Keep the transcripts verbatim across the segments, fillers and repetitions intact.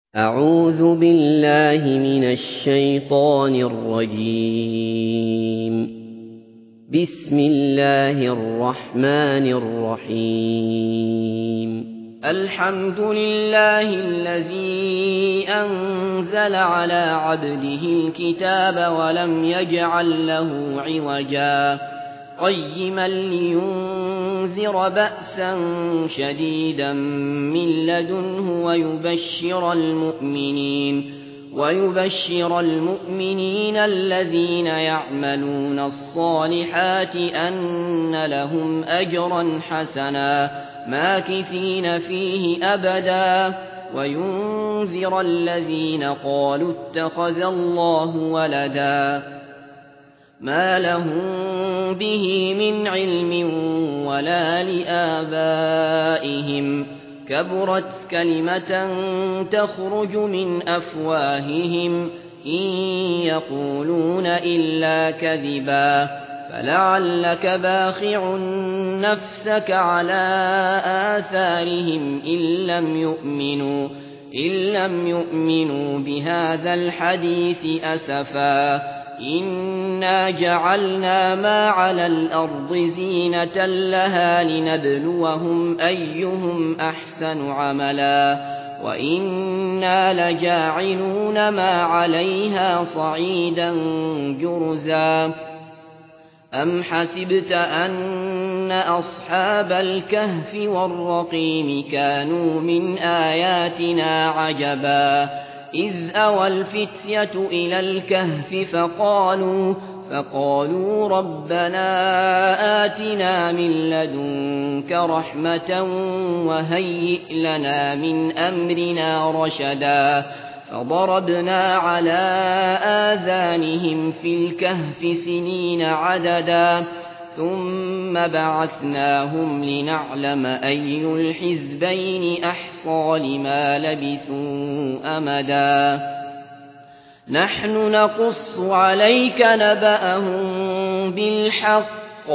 أعوذ بالله من الشيطان الرجيم. بسم الله الرحمن الرحيم. الحمد لله الذي أنزل على عبده الكتاب ولم يجعل له عوجا قيما لينذر بأسا شديدا من لدنه ويبشر المؤمنين ويبشر المؤمنين الذين يعملون الصالحات أن لهم أجرا حسنا ماكثين فيه أبدا وينذر الذين قالوا اتخذ الله ولدا ما لهم به من علم ولا لآبائهم كبرت كلمة تخرج من أفواههم إن يقولون إلا كذبا فلعلك باخع نفسك على آثارهم إن لم يؤمنوا إن لم يؤمنوا بهذا الحديث أسفا إنا جعلنا ما على الأرض زينة لها لنبلوهم أيهم أحسن عملا وإنا لجاعلون ما عليها صعيدا جرزا أم حسبت أن أصحاب الكهف والرقيم كانوا من آياتنا عجبا إذ أوى الفتية إلى الكهف فقالوا فقالوا ربنا آتنا من لدنك رحمة وهيئ لنا من أمرنا رشدا فضربنا على آذانهم في الكهف سنين عددا ثم بعثناهم لنعلم أي الحزبين أحصى لما لبثوا أمدا نحن نقص عليك نبأهم بالحق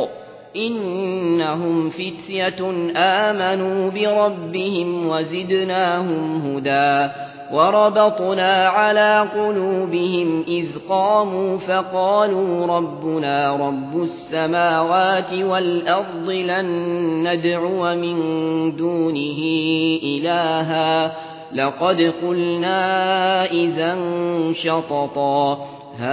إنهم فتية آمنوا بربهم وزدناهم هدى وربطنا على قلوبهم إذ قاموا فقالوا ربنا رب السماوات والأرض لن ندعو من دونه إلها لقد قلنا إذا شططا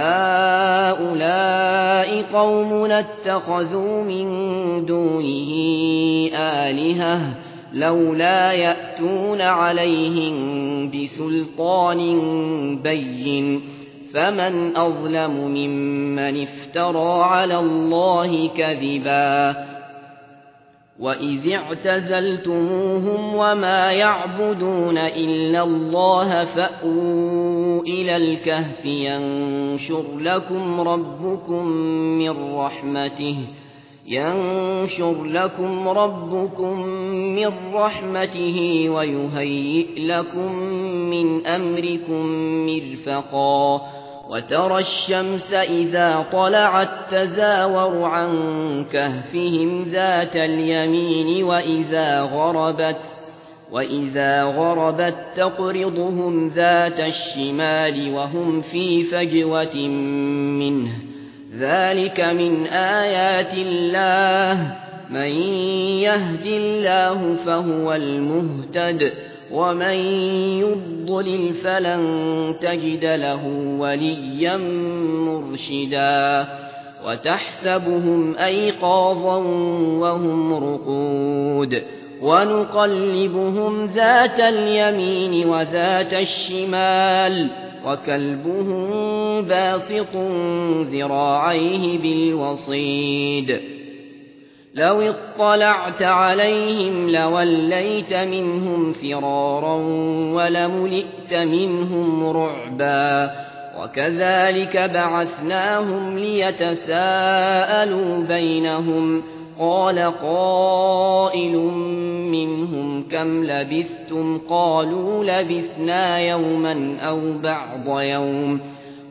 هؤلاء قومنا اتخذوا من دونه آلهة لولا يأتون عليهم بسلطان بين فمن أظلم ممن افترى على الله كذبا وإذ اعتزلتموهم وما يعبدون إلا الله فأووا إلى الكهف ينشر لكم ربكم من رحمته ينشر لكم ربكم من رحمته ويهيئ لكم من أمركم مرفقا وترى الشمس إذا طلعت تزاور عن كهفهم ذات اليمين وإذا غربت وإذا غربت تقرضهم ذات الشمال وهم في فجوة منه ذلك من آيات الله من يهد الله فهو المهتد ومن يضلل فلن تجد له وليا مرشدا وتحسبهم أيقاظا وهم رقود ونقلبهم ذات اليمين وذات الشمال وكلبهم باسط ذراعيه بالوصيد لو اطلعت عليهم لوليت منهم فرارا ولملئت منهم رعبا وكذلك بعثناهم ليتساءلوا بينهم قال قائل منهم كم لبثتم قالوا لبثنا يوما أو بعض يوم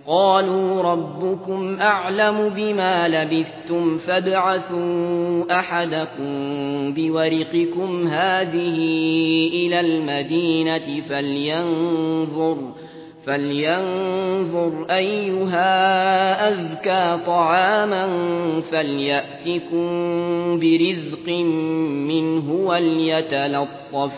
قالوا ربكم أعلم بما لبثتم فابعثوا أحدكم بورقكم هذه إلى المدينة فلينظر, فلينظر أيها أزكى طعاما فليأتكم برزق منه وليتلطف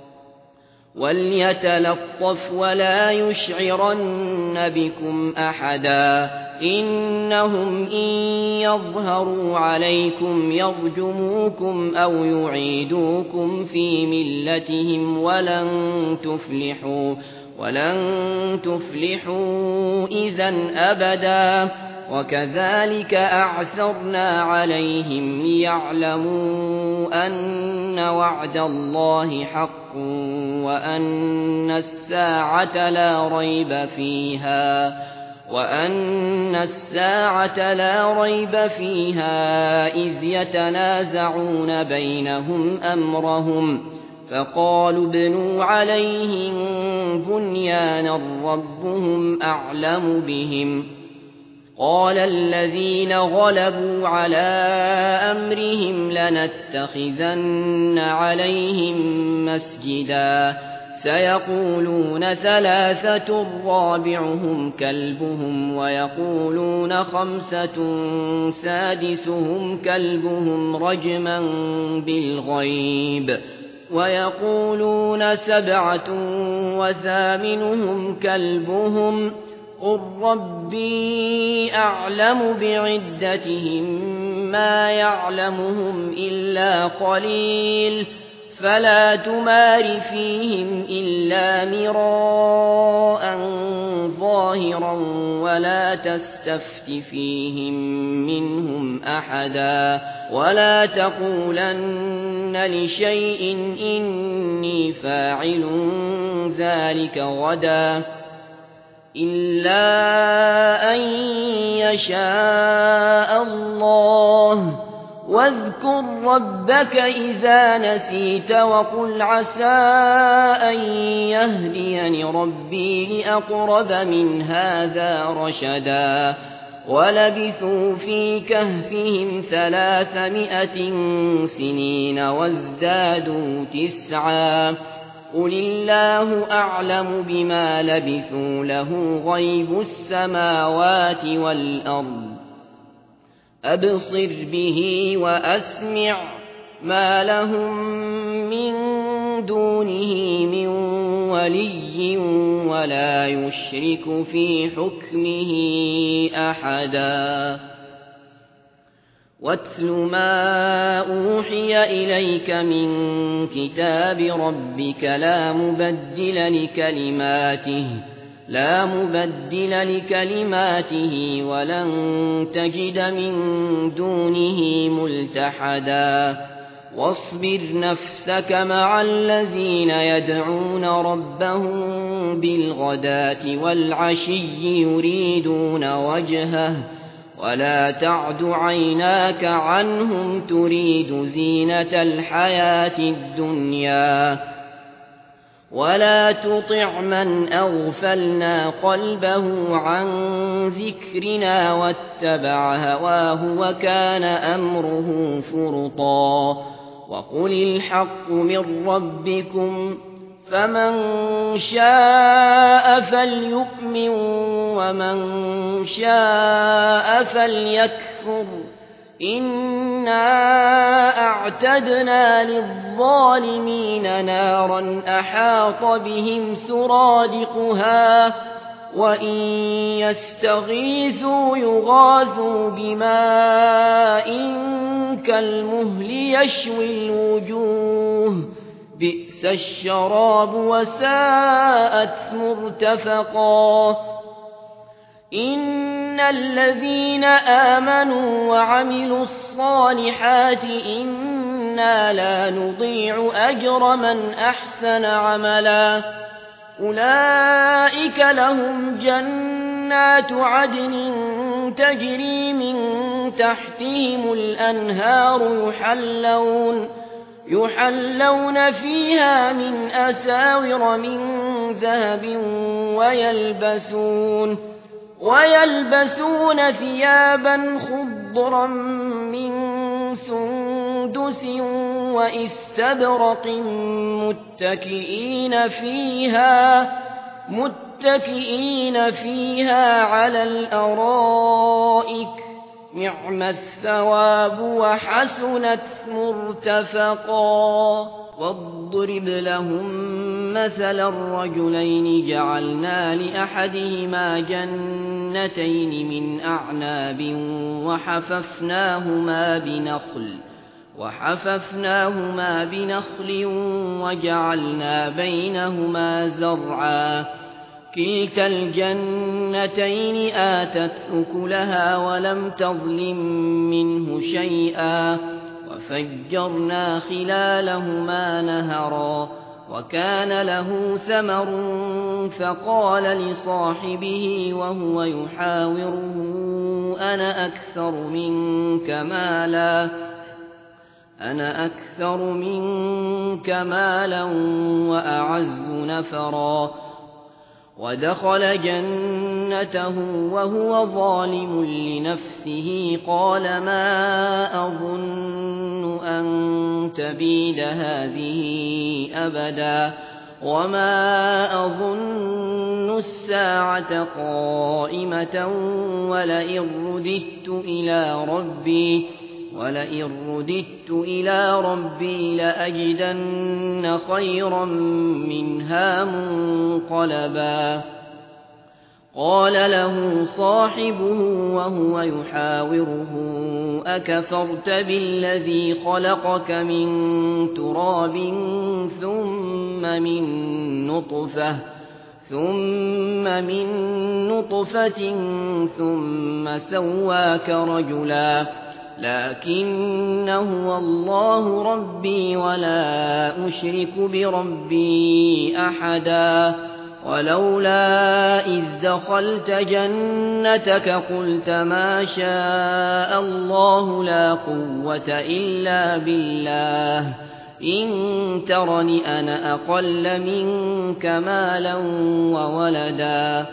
وليتلطف ولا يشعرن بكم أحدا إنهم إن يظهروا عليكم يرجموكم أو يعيدوكم في ملتهم ولن تفلحوا ولن تفلحوا إذا أبدا وكذلك أعثرنا عليهم ليعلموا أن وعد الله حق وأن الساعة لا ريب فيها وأن الساعة لا ريب فيها إذ يتنازعون بينهم أمرهم فقالوا ابنوا عليهم بنيانا ربهم أعلم بهم قال الذين غلبوا على أمرهم لنتخذن عليهم مسجدا سيقولون ثلاثة رابعهم كلبهم ويقولون خمسة سادسهم كلبهم رجما بالغيب ويقولون سبعة وثامنهم كلبهم قل ربي أعلم بعدتهم ما يعلمهم إلا قليل فلا تمار فيهم إلا مراء ظاهرا ولا تستفت فيهم منهم أحدا ولا تقولن لشيء إني فاعل ذلك غدا إلا أن يشاء الله واذكر ربك إذا نسيت وقل عسى أن يهديني ربي لأقرب من هذا رشدا ولبثوا في كهفهم ثلاثمائة سنين وازدادوا تسعا قل الله أعلم بما لبثوا له غيب السماوات والأرض أبصر به وأسمع ما لهم من دونه من ولي ولا يشرك في حكمه أحدا واتل ما أوحي إليك من كتاب ربك لا مبدل لكلماته لا مبدل لكلماته ولن تجد من دونه ملتحدا واصبر نفسك مع الذين يدعون ربهم بالغداة والعشي يريدون وجهه ولا تعد عيناك عنهم تريد زينة الحياة الدنيا ولا تطع من أغفلنا قلبه عن ذكرنا واتبع هواه وكان أمره فرطا وقل الحق من ربكم فمن شاء فليؤمن ومن شاء فليكفر إنا أعتدنا للظالمين نارا أحاط بهم سرادقها وإن يستغيثوا يغاثوا بماء كالمهل يشوي الوجوه بئس الشراب وساءت مرتفقا إن الذين آمنوا وعملوا الصالحات إنا لا نضيع أجر من أحسن عملا أولئك لهم جنات عدن تجري من تحتهم الأنهار يحلون يحلون فيها من أساور من ذهب ويلبسون ويلبسون ثيابا خضرا من سندس واستبرق متكئين فيها متكئين فيها على الأرائك نعم الثواب وحسنت مرتفقا. واضرب لهم مثل الرجلين جعلنا لأحدهما جنتين من أعناب وحففناهما بنخل وحففناهما بنخل وجعلنا بينهما زرعا كلتا الجنتين آتت أكلها ولم تظلم منه شيئا وفجرنا خلالهما نهرا وكان له ثمر فقال لصاحبه وهو يحاوره أنا أكثر منك مالا أنا أكثر منك مالا وأعز نفرا ودخل جنته وهو ظالم لنفسه قال ما أظن أن تبيد هذه أبدا وما أظن الساعة قائمة ولئن رددت إلى ربي ولئن رددت إلى ربي لأجدن خيرا منها منقلبا. قال له صاحبه وهو يحاوره أكفرت بالذي خلقك من تراب ثم من نطفة ثم من نطفة ثم سواك رجلا لكن هو الله ربي ولا أشرك بربي أحدا. ولولا إذ دخلت جنتك قلت ما شاء الله لا قوة إلا بالله إن ترني أنا أقل منك مالا وولدا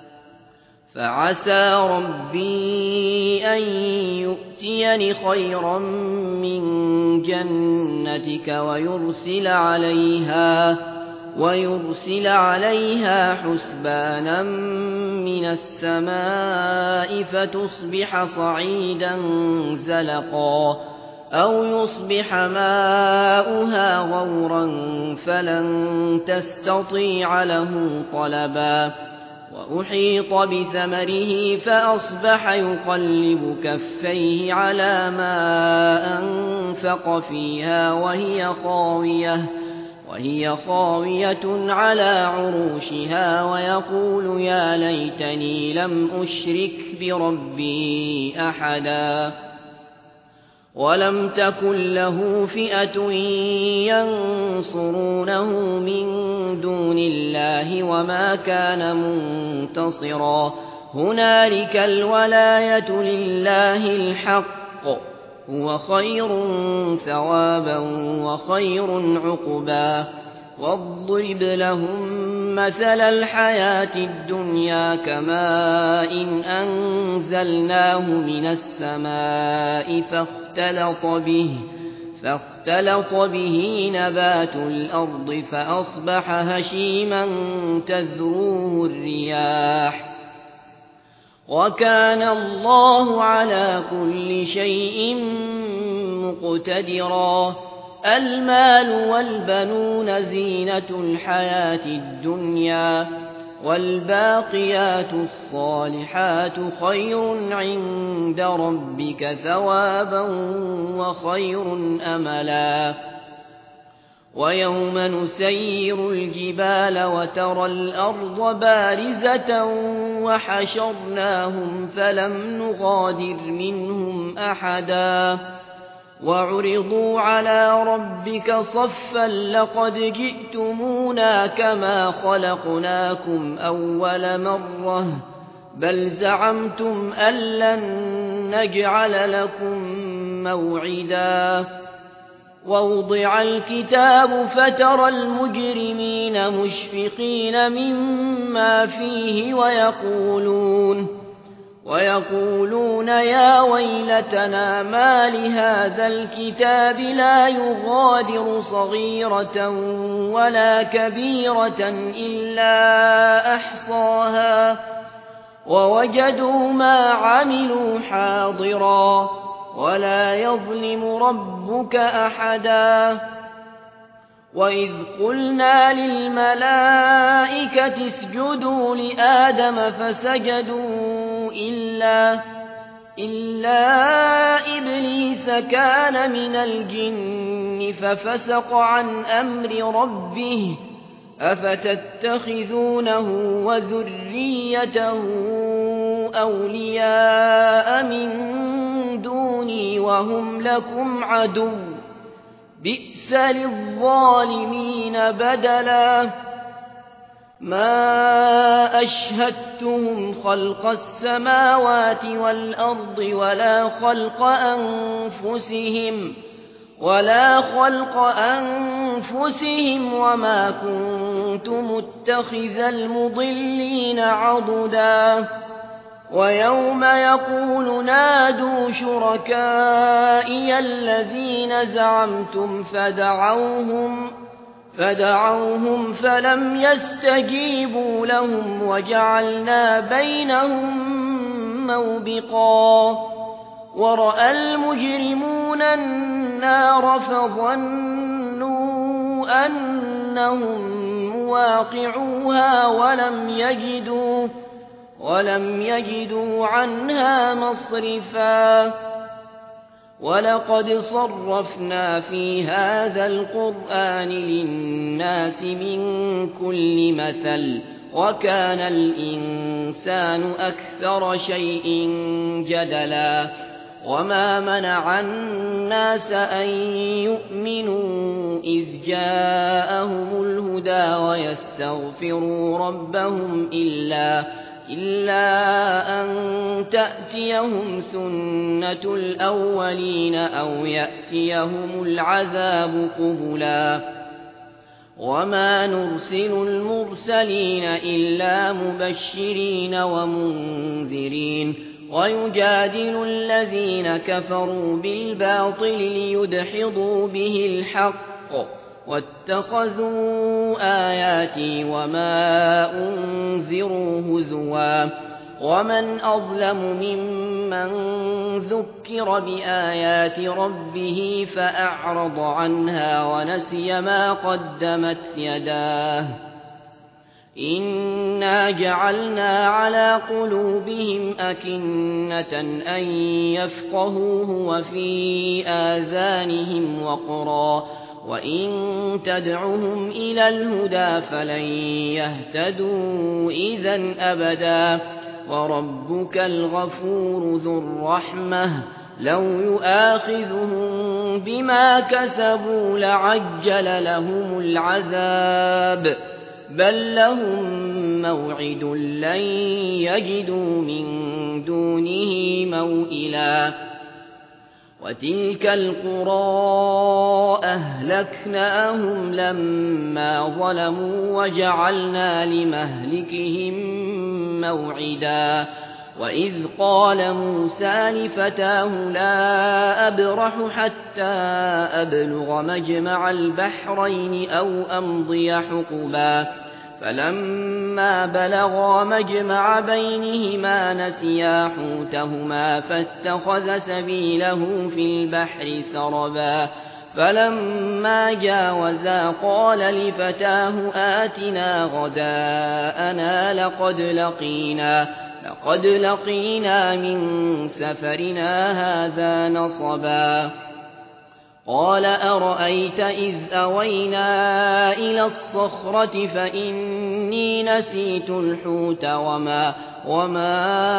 فعسى ربي أن يؤتيني خيرا من جنتك ويرسل عليها ويرسل عليها حسبانا من السماء فتصبح صعيدا زلقا أو يصبح ماؤها غورا فلن تستطيع له طلبا. وأحيط بثمره فأصبح يقلب كفيه على ما أنفق فيها وهي خاوية وهي خاوية على عروشها ويقول يا ليتني لم أشرك بربي أحدا. ولم تكن له فئة ينصرونه من دون الله وما كان منتصرا. هنالك الولاية لله الحق هو خير ثوابا وخير عقبا. واضرب لهم مثل الحياة الدنيا كماء إن أنزلناه من السماء فاختلط به فاختلط به نبات الأرض فأصبح هشيما تذروه الرياح وكان الله على كل شيء مقتدرا. المال والبنون زينة الحياة الدنيا والباقيات الصالحات خير عند ربك ثوابا وخير أملا. ويوم نسير الجبال وترى الأرض بارزة وحشرناهم فلم نغادر منهم أحدا وعرضوا على ربك صفا لقد جئتمونا كما خلقناكم أول مرة بل زعمتم أن لن نجعل لكم موعدا. ووضع الكتاب فترى المجرمين مشفقين مما فيه ويقولون ويقولون يا ويلتنا ما لهذا الكتاب لا يغادر صغيرة ولا كبيرة إلا أحصاها ووجدوا ما عملوا حاضرا ولا يظلم ربك أحدا وإذ قلنا للملائكة اسجدوا لآدم فسجدوا إلا, إلا إبليس كان من الجن ففسق عن أمر ربه أفتتخذونه وذريته أولياء من دوني وهم لكم عدو بئس للظالمين بدلا ما أشهدتهم خلق السماوات والأرض ولا خلق أنفسهم ولا خلق أنفسهم وما كنت متخذ المضلين عضدا ويوم يقول نادوا شركائي الذين زعمتم فدعوهم فدعوهم فلم يستجيبوا لهم وجعلنا بينهم موبقا ورأى المجرمون النار فظنوا أنهم مواقعوها ولم يجدوا ولم يجدوا عنها مصرفا ولقد صرفنا في هذا القرآن للناس من كل مثل وكان الإنسان أكثر شيء جدلا وما منع الناس أن يؤمنوا إذ جاءهم الهدى ويستغفروا ربهم إلا إلا أن تأتيهم سنة الأولين أو يأتيهم العذاب قبلا وما نرسل المرسلين إلا مبشرين ومنذرين ويجادل الذين كفروا بالباطل ليدحضوا به الحق واتخذوا آياتي وما أنذروا هزوا ومن أظلم ممن ذكر بآيات ربه فأعرض عنها ونسي ما قدمت يداه إنا جعلنا على قلوبهم أكنة أن يفقهوه وفي آذانهم وقرا وإن تدعهم إلى الهدى فلن يهتدوا إذا أبدا وربك الغفور ذو الرحمة لو يؤاخذهم بما كسبوا لعجل لهم العذاب بل لهم موعد لن يجدوا من دونه موئلا وتلك القرى أهلكناهم لما ظلموا وجعلنا لمهلكهم موعدا وإذ قال موسى لفتاه لا أبرح حتى أبلغ مجمع البحرين أو أمضي حقبا فلما بلغا مجمع بينهما نسيا حوتهما فاتخذ سبيله في البحر سربا فلما جاوزا قال لفتاه آتنا غداءنا لقد لقينا لقد لقينا من سفرنا هذا نصبا قال أرأيت إذ أوينا إلى الصخرة فإني نسيت الحوت وما, وما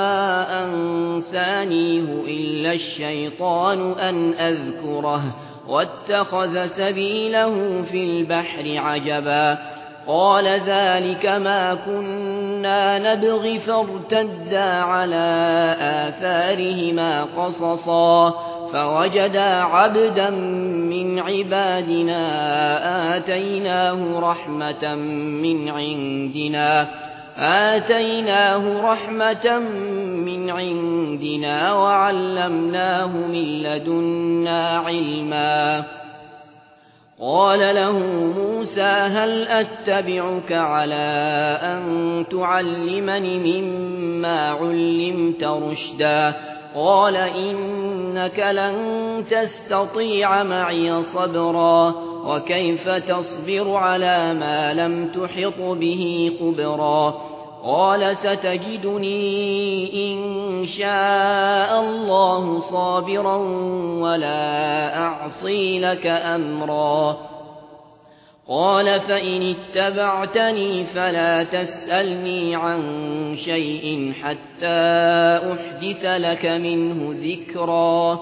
أنسانيه إلا الشيطان أن أذكره واتخذ سبيله في البحر عجبا قال ذلك ما كنا نبغي فارتدا على آثارهما قصصا فوجدا عبدا من عبادنا آتيناه رحمة من عندنا آتيناه رحمة من عندنا وعلمناه من لدنا علما قال له موسى هل أتبعك على أن تعلمني مما علمت رشدا قال إنك لن تستطيع معي صبرا وكيف تصبر على ما لم تحط به خبرا قال ستجدني إن شاء الله صابرا ولا أعصي لك أمرا قال فإن اتبعتني فلا تسألني عن شيء حتى أحدث لك منه ذكرا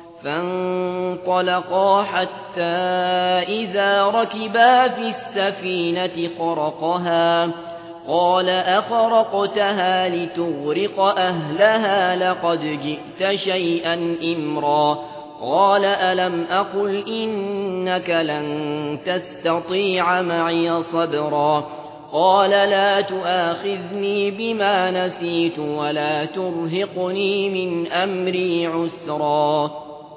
فانطلقا حتى إذا ركبا في السفينة خرقها قال أخرقتها لتغرق أهلها لقد جئت شيئا إمرا قال ألم أقل إنك لن تستطيع معي صبرا قال لا تؤاخذني بما نسيت ولا ترهقني من أمري عسرا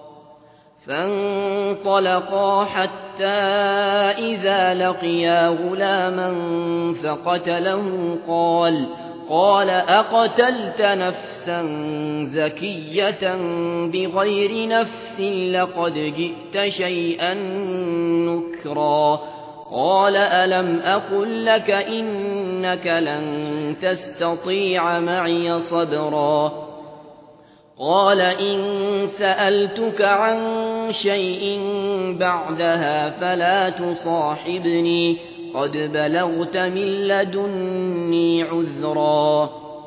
فانطلقا حتى إذا لقيا غلاما فقتله قال قال أقتلت نفسا زكية بغير نفس لقد جئت شيئا نكرا قال ألم أقل لك إنك لن تستطيع معي صبرا قال إن سألتك عن شيء بعدها فلا تصاحبني قد بلغت من لدني عذرا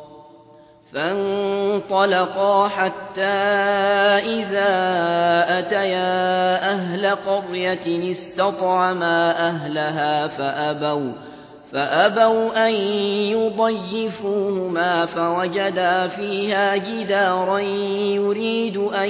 فانطلقا حتى إذا أتيا أهل قرية استطعما أهلها فأبوا فأبوا أن يضيفوهما فوجدا فيها جدارا يريد أن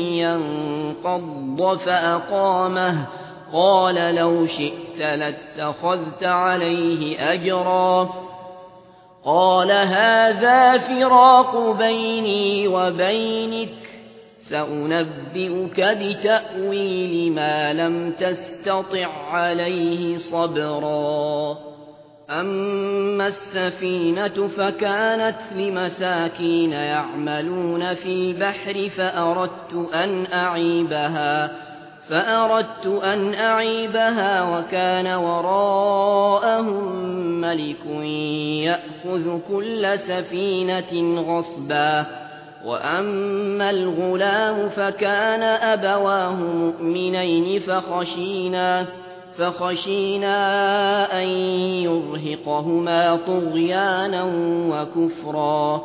ينقض فأقامه قال لو شئت لاتخذت عليه أجرا قال هذا فراق بيني وبينك سأنبئك بتأويل ما لم تستطع عليه صبرا أما السفينة فكانت لمساكين يعملون في البحر فأردت أن أعيبها فأردت أن أعيبها وكان وراءهم ملك يأخذ كل سفينة غصبا وأما الغلام فكان أبواه مؤمنين فخشينا فخشينا أن يرهقهما طغيانا وكفرا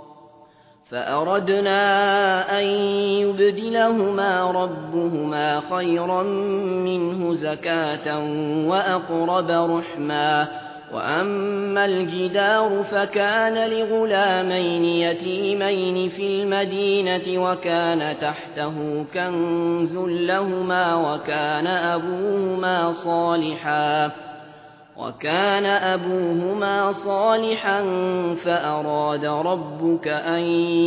فأردنا أن يبدلهما ربهما خيرا منه زكاة وأقرب رحما وأما الجدار فكان لغلامين يتيمين في المدينة وكان تحته كنز لهما وكان أبوهما صالحا وكان أبوهما صالحا فأراد ربك أن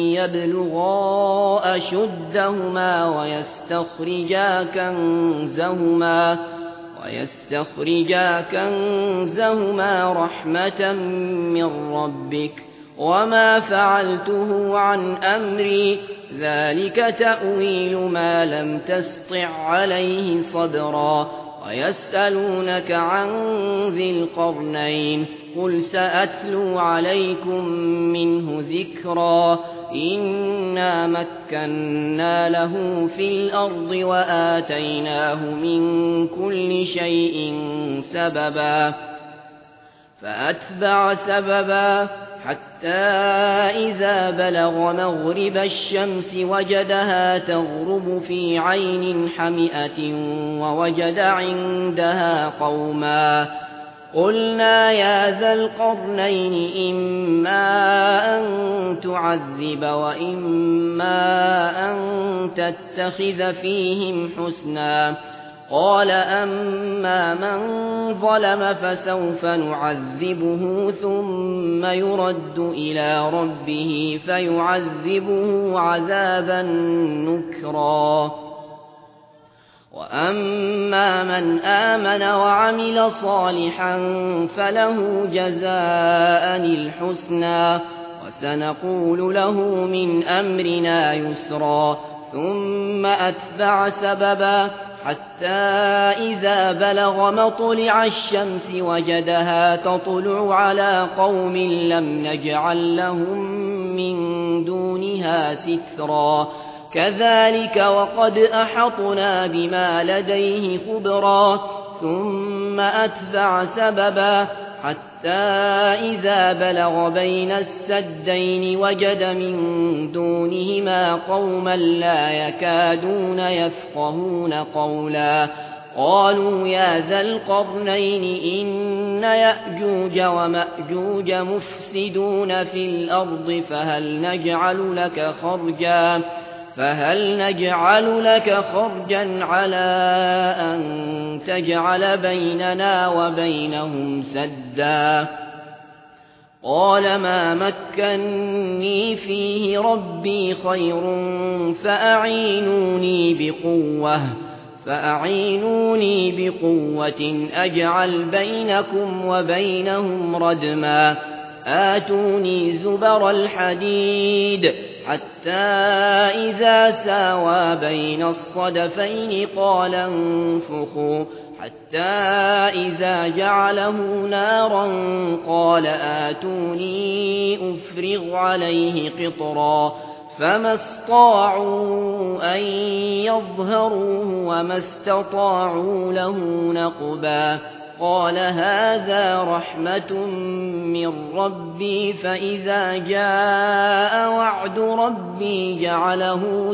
يبلغا أشدهما ويستخرجا كنزهما ويستخرجا كنزهما رحمة من ربك وما فعلته عن أمري ذلك تأويل ما لم تسطع عليه صبرا ويسألونك عن ذي القرنين قل سأتلو عليكم منه ذكرا إنا مكنا له في الأرض وآتيناه من كل شيء سببا فأتبع سببا حتى إذا بلغ مغرب الشمس وجدها تغرب في عين حمئة ووجد عندها قوما قلنا يا ذا القرنين إما أن تعذب وإما أن تتخذ فيهم حسنا قال أما من ظلم فسوف نعذبه ثم يرد إلى ربه فيعذبه عذابا نكرا وأما من آمن وعمل صالحا فله جزاء الحسنى وسنقول له من أمرنا يسرا ثم أتبع سببا حتى إذا بلغ مطلع الشمس وجدها تطلع على قوم لم نجعل لهم من دونها سترا كذلك وقد أحطنا بما لديه خبرا ثم أتبع سببا حتى إذا بلغ بين السدين وجد من دونهما قوما لا يكادون يفقهون قولا قالوا يا ذا القرنين إن يأجوج ومأجوج مفسدون في الأرض فهل نجعل لك خرجا فهل نجعل لك خرجا على أن تجعل بيننا وبينهم سدا قال ما مكني فيه ربي خير فأعينوني بقوة فأعينوني بقوة أجعل بينكم وبينهم ردما آتوني زبر الحديد حتى إذا ساوى بين الصدفين قال انفخوا حتى إذا جعله نارا قال آتوني أفرغ عليه قطرا فما استطاعوا أن يظهروه وما استطاعوا له نقبا قال هذا رحمة من ربي فإذا جاء وعد ربي جعله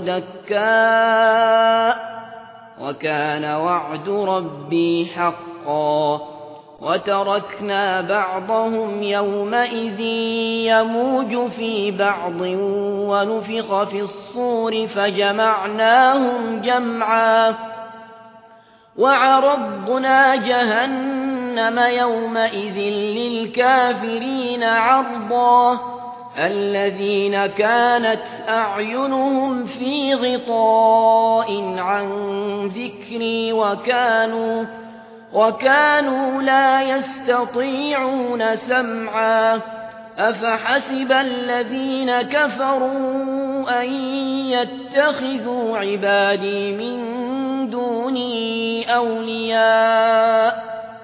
دكاء وكان وعد ربي حقا وتركنا بعضهم يومئذ يموج في بعض ونفخ في الصور فجمعناهم جمعا وعرضنا جهنم يومئذ للكافرين عرضا الذين كانت أعينهم في غطاء عن ذكري وكانوا وكانوا لا يستطيعون سمعا أفحسب الذين كفروا أن يتخذوا عبادي من دوني أولياء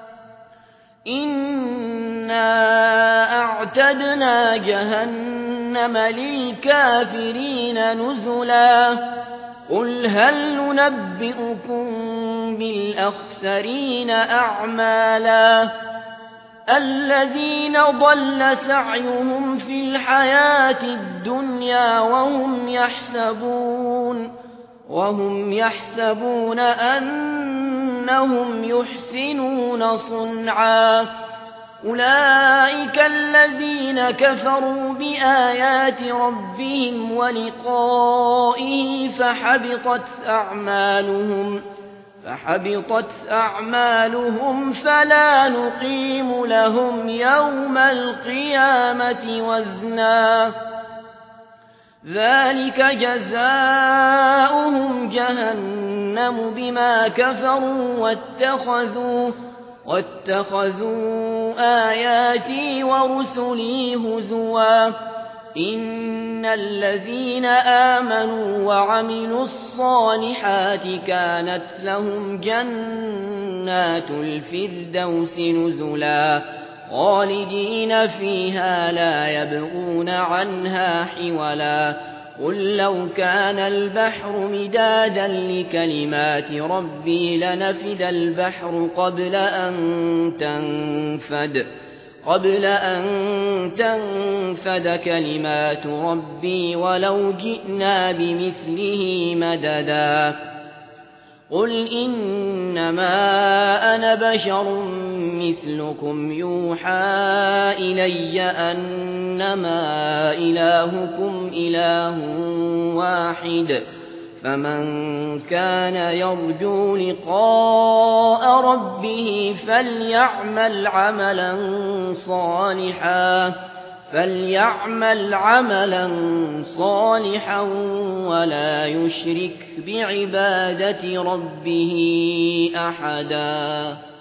إنا أعتدنا جهنم للكافرين نزلا قل هل ننبئكم بالأخسرين أعمالا الذين ضل سعيهم في الحياة الدنيا وهم يحسبون وهم يحسبون أنهم يحسنون صنعا أولئك الذين كفروا بآيات ربهم ولقائه فحبطت أعمالهم فحبطت أعمالهم فلا نقيم لهم يوم القيامة وزنا ذلك جزاؤهم جهنم بما كفروا واتخذوا واتخذوا آياتي ورسلي هزوا إن الذين آمنوا وعملوا الصالحات كانت لهم جنات الفردوس نزلا خالدين فيها لا يبغون عنها حولا قل لو كان البحر مدادا لكلمات ربي لنفد البحر قبل أن تنفد قبل أن تنفد كلمات ربي ولو جئنا بمثله مددا قل إنما أنا بشر مثلكم يوحى إلي أنما إلهكم إله واحد فمن كان يرجو لقاء ربه فليعمل عملا صالحا فليعمل عملا صالحا ولا يشرك بعبادة ربه أحدا.